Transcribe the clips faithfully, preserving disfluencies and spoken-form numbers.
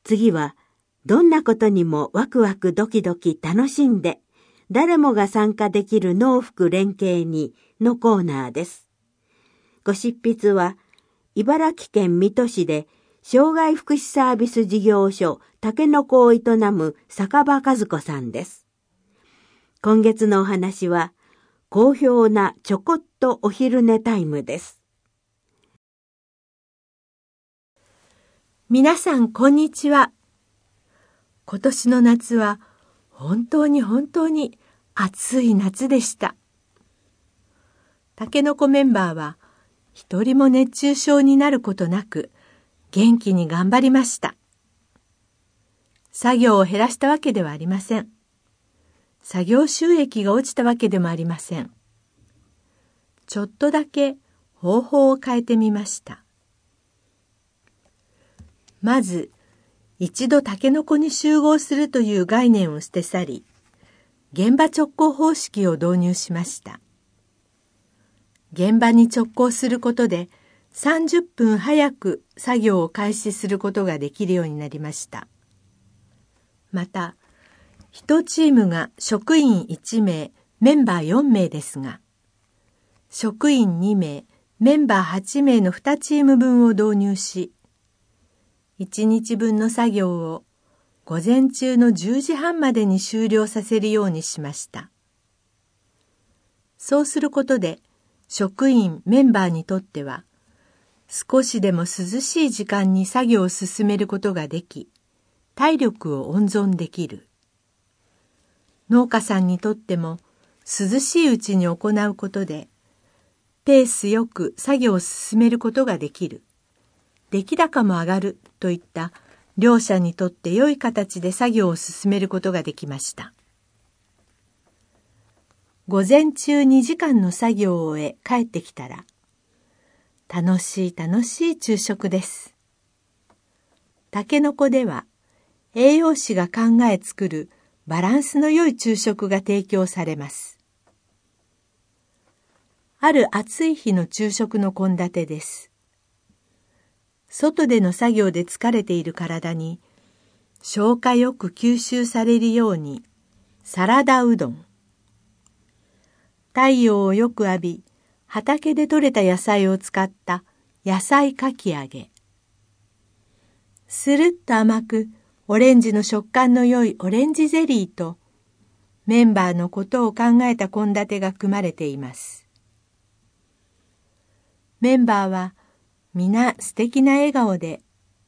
次は、どんなことにもワクワクドキドキ楽しんで、誰もが参加できる農福連携にのコーナーです。ご執筆は、茨城県水戸市で、障害福祉サービス事業所たけのこを営む坂場和子さんです。今月のお話は、好評なちょこっとお昼寝タイムです。 皆さんこんにちは。今年の夏は本当に本当に暑い夏でした。たけのこメンバーは一人も熱中症になることなく元気に頑張りました。作業を減らしたわけではありません。作業収益が落ちたわけでもありません。ちょっとだけ方法を変えてみました。まず、一度タケノコに集合するという概念を捨て去り、現場直行方式を導入しました。現場に直行することでさんじゅっぷん早く作業を開始することができるようになりました。また、一チームが職員いちめい、メンバーよんめいですが、職員にめい、メンバーはちめいのにチーム分を導入し、いちにちぶんの作業を午前中のじゅうじはんまでに終了させるようにしました。そうすることで、職員、メンバーにとっては、少しでも涼しい時間に作業を進めることができ、体力を温存できる。農家さんにとっても、涼しいうちに行うことで、ペースよく作業を進めることができる。出来高も上がるといった両者にとって良い形で作業を進めることができました。午前中にじかんの作業を終え帰ってきたら、楽しい楽しい昼食です。たけのこでは栄養士が考え作るバランスの良い昼食が提供されます。ある暑い日の昼食の献立です。外での作業で疲れている体に消化よく吸収されるようにサラダうどん。太陽をよく浴び、畑で採れた野菜を使った野菜かき揚げ。するっと甘くオレンジの食感の良いオレンジゼリーとメンバーのことを考えた献立が組まれています。メンバーは皆素敵な笑顔で、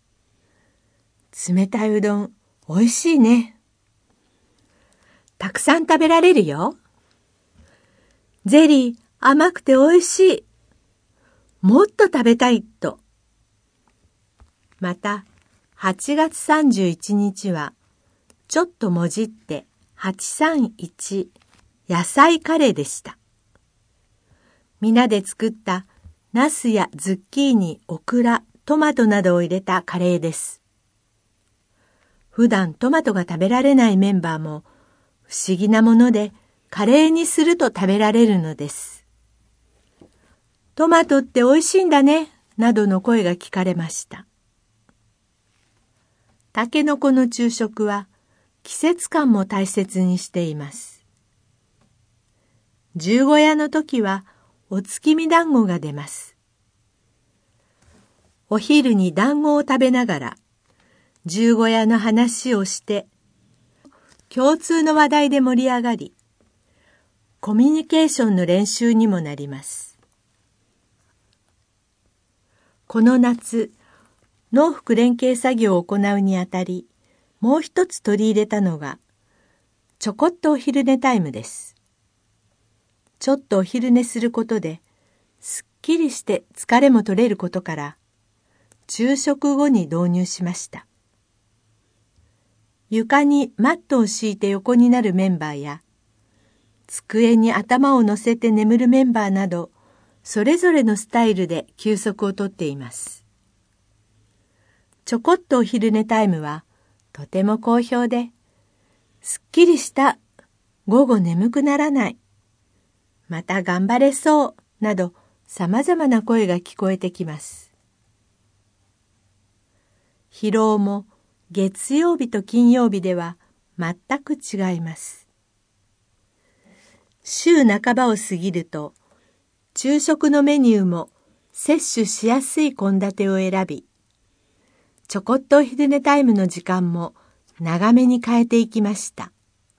冷たいうどんおいしいね。たくさん食べられるよ。ゼリー甘くておいしい。もっと食べたいと。また、はちがつさんじゅういちにちは、ちょっともじってはちさんいち野菜カレーでした。みんなで作ったナスやズッキーニ、オクラ、トマトなどを入れたカレーです。普段トマトが食べられないメンバーも不思議なものでカレーにすると食べられるのです。トマトって美味しいんだね、などの声が聞かれました。たけのこの昼食は季節感も大切にしています。十五夜の時はお月見団子が出ます。お昼に団子を食べながら十五夜の話をして共通の話題で盛り上がり、コミュニケーションの練習にもなります。この夏、農福連携作業を行うにあたり、もう一つ取り入れたのが、ちょこっとお昼寝タイムです。ちょっとお昼寝することで、すっきりして疲れも取れることから、昼食後に導入しました。床にマットを敷いて横になるメンバーや、机に頭を乗せて眠るメンバーなど、それぞれのスタイルで休息をとっています。ちょこっとお昼寝タイムはとても好評で、すっきりした、午後眠くならない、また頑張れそうなど様々な声が聞こえてきます。疲労も月曜日と金曜日では全く違います。週半ばを過ぎると、昼食のメニューも摂取しやすい献立を選び、ちょこっとお昼寝タイムの時間も長めに変えていきました。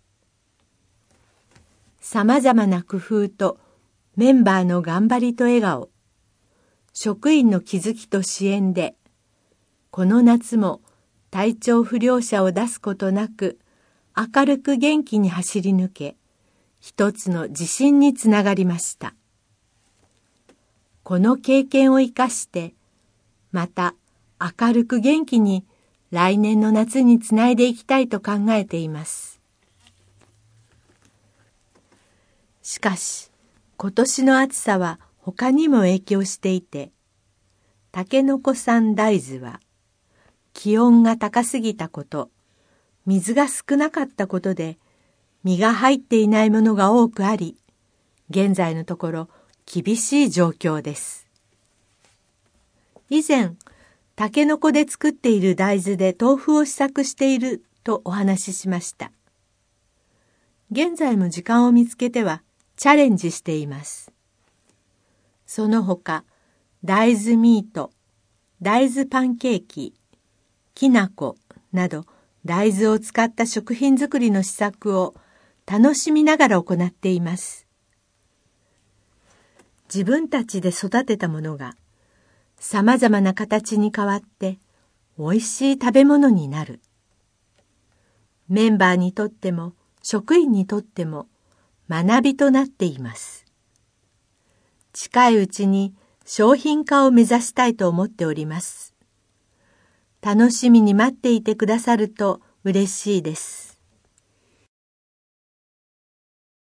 さまざまな工夫とメンバーの頑張りと笑顔、職員の気づきと支援で、この夏も体調不良者を出すことなく、明るく元気に走り抜け、一つの自信につながりました。この経験を生かして、また明るく元気に来年の夏につないでいきたいと考えています。しかし、今年の暑さは他にも影響していて、タケノコ産大豆は、気温が高すぎたこと、水が少なかったことで、実が入っていないものが多くあり、現在のところ厳しい状況です。以前、タケノコで作っている大豆で豆腐を試作しているとお話ししました。現在も時間を見つけてはチャレンジしています。その他、大豆ミート、大豆パンケーキ、きな粉など大豆を使った食品作りの試作を楽しみながら行っています。自分たちで育てたものがさまざまな形に変わって美味しい食べ物になる。メンバーにとっても職員にとっても学びとなっています。近いうちに商品化を目指したいと思っております。楽しみに待っていてくださると嬉しいです。